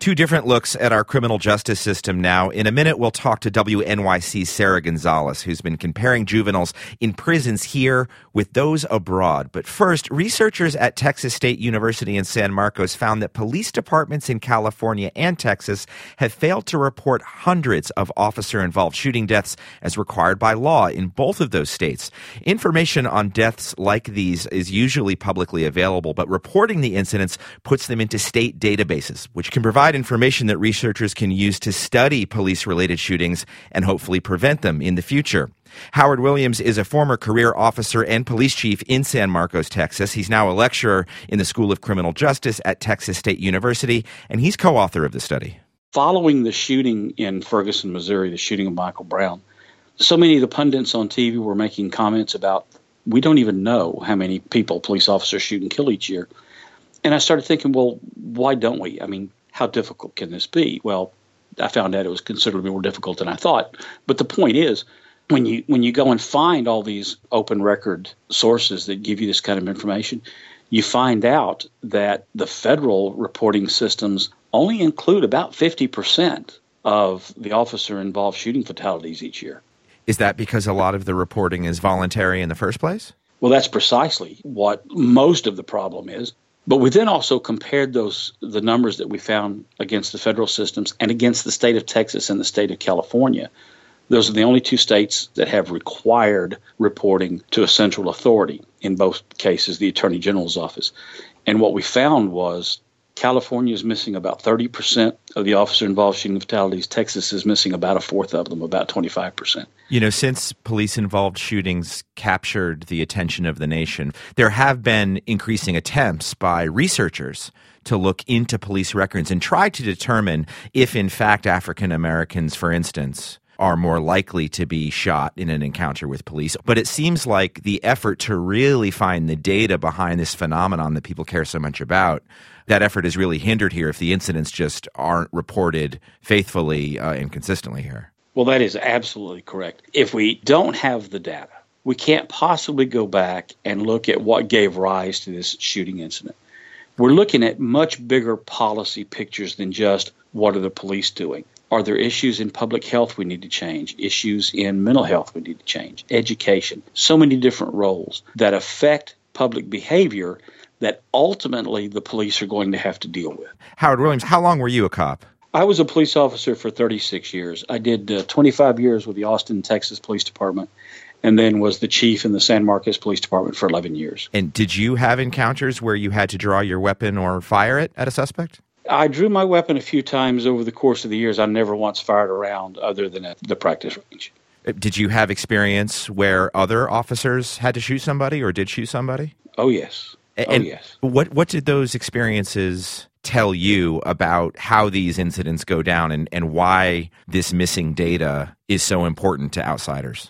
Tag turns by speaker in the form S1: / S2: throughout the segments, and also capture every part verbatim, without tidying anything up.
S1: Two different looks at our criminal justice system now. In a minute, we'll talk to W N Y C's Sarah Gonzalez, who's been comparing juveniles in prisons here with those abroad. But first, researchers at Texas State University in San Marcos found that police departments in California and Texas have failed to report hundreds of officer-involved shooting deaths as required by law in both of those states. Information on deaths like these is usually publicly available, but reporting the incidents puts them into state databases, which can provide information that researchers can use to study police-related shootings and hopefully prevent them in the future. Howard Williams is a former career officer and police chief in San Marcos, Texas. He's now a lecturer in the School of Criminal Justice at Texas State University, and he's co-author of the study.
S2: Following the shooting in Ferguson, Missouri, the shooting of Michael Brown, so many of the pundits on T V were making comments about, we don't even know how many people police officers shoot and kill each year. And I started thinking, well, why don't we? I mean, how difficult can this be? Well, I found out it was considerably more difficult than I thought. But the point is, when you when you go and find all these open record sources that give you this kind of information, you find out that the federal reporting systems only include about fifty percent of the officer-involved shooting fatalities each year.
S1: Is that because a lot of the reporting is voluntary in the first place?
S2: Well, that's precisely what most of the problem is. But we then also compared those the numbers that we found against the federal systems and against the state of Texas and the state of California. Those are the only two states that have required reporting to a central authority, in both cases, the Attorney General's office. And what we found was California is missing about thirty percent of the officer-involved shooting fatalities. Texas is missing about a fourth of them, about twenty-five percent.
S1: You know, since police-involved shootings captured the attention of the nation, there have been increasing attempts by researchers to look into police records and try to determine if, in fact, African Americans, for instance, are more likely to be shot in an encounter with police. But it seems like the effort to really find the data behind this phenomenon that people care so much about, that effort is really hindered here if the incidents just aren't reported faithfully uh, and consistently here.
S2: Well, that is absolutely correct. If we don't have the data, we can't possibly go back and look at what gave rise to this shooting incident. We're looking at much bigger policy pictures than just what are the police doing. Are there issues in public health we need to change? Issues in mental health we need to change? Education. So many different roles that affect public behavior that ultimately the police are going to have to deal with.
S1: Howard Williams, how long were you a cop?
S2: I was a police officer for thirty-six years. I did uh, twenty-five years with the Austin, Texas Police Department, and then was the chief in the San Marcos Police Department for eleven years.
S1: And did you have encounters where you had to draw your weapon or fire it at a suspect?
S2: I drew my weapon a few times over the course of the years. I never once fired a round other than at the practice range.
S1: Did you have experience where other officers had to shoot somebody or did shoot somebody?
S2: Oh, yes.
S1: And
S2: oh, yes.
S1: What, what did those experiences tell you about how these incidents go down and, and why this missing data is so important to outsiders?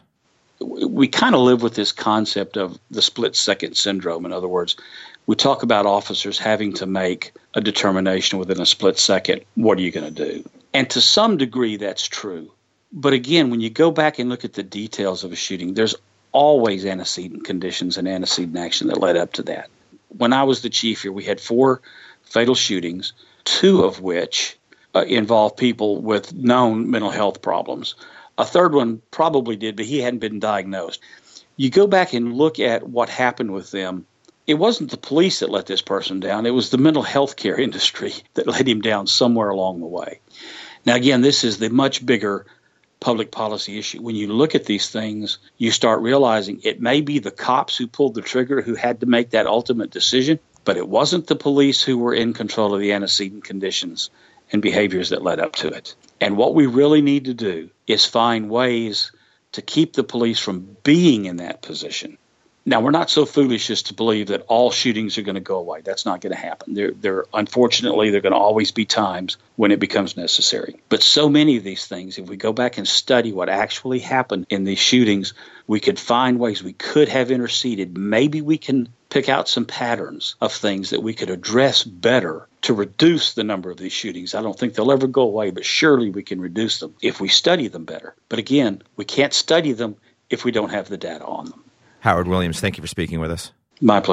S2: We kind of live with this concept of the split-second syndrome. In other words, we talk about officers having to make a determination within a split second. What are you going to do? And to some degree, that's true. But again, when you go back and look at the details of a shooting, there's always antecedent conditions and antecedent action that led up to that. When I was the chief here, we had four fatal shootings, two of which uh, involved people with known mental health problems. A third one probably did, but he hadn't been diagnosed. You go back and look at what happened with them. It wasn't the police that let this person down. It was the mental health care industry that let him down somewhere along the way. Now, again, this is the much bigger public policy issue. When you look at these things, you start realizing it may be the cops who pulled the trigger who had to make that ultimate decision, but it wasn't the police who were in control of the antecedent conditions and behaviors that led up to it. And what we really need to do is find ways to keep the police from being in that position. Now, we're not so foolish as to believe that all shootings are going to go away. That's not going to happen. There, there, unfortunately, there are going to always be times when it becomes necessary. But so many of these things, if we go back and study what actually happened in these shootings, we could find ways we could have interceded. Maybe we can pick out some patterns of things that we could address better to reduce the number of these shootings. I don't think they'll ever go away, but surely we can reduce them if we study them better. But again, we can't study them if we don't have the data on them.
S1: Howard Williams, thank you for speaking with us.
S2: My pleasure.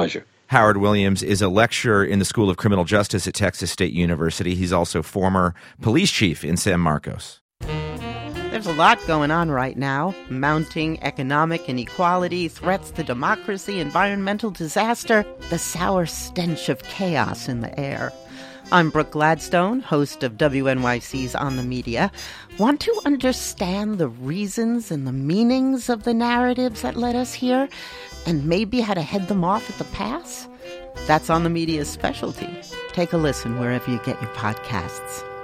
S1: Howard Williams is a lecturer in the School of Criminal Justice at Texas State University. He's also former police chief in San Marcos.
S3: There's a lot going on right now. Mounting economic inequality, threats to democracy, environmental disaster, the sour stench of chaos in the air. I'm Brooke Gladstone, host of W N Y C's On the Media. Want to understand the reasons and the meanings of the narratives that led us here, and maybe how to head them off at the pass? That's On the Media's specialty. Take a listen wherever you get your podcasts.